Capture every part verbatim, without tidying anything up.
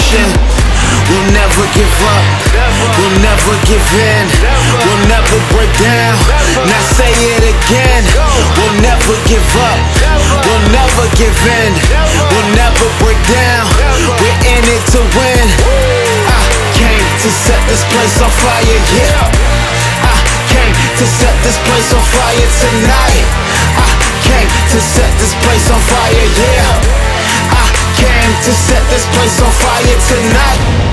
revolution. We'll never give up, we'll never give in, we'll never break down. Now say it again. We'll never give up, we'll never give in, we'll never break down. We're in it to win. I came to set this place on fire, yeah. I came to set this place on fire tonight. I came to set this place on fire, yeah. I came to set this place on fire tonight.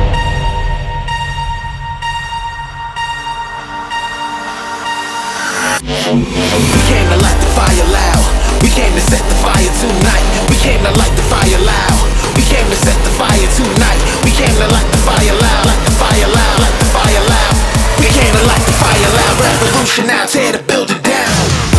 We came to light the fire loud. We came to set the fire tonight. We came to light the fire loud. We came to set the fire tonight. We came to light the fire loud, light the fire loud, light the fire loud. We came to light the fire loud. Revolution now, tear the building down.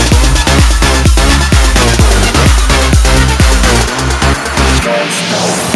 Go.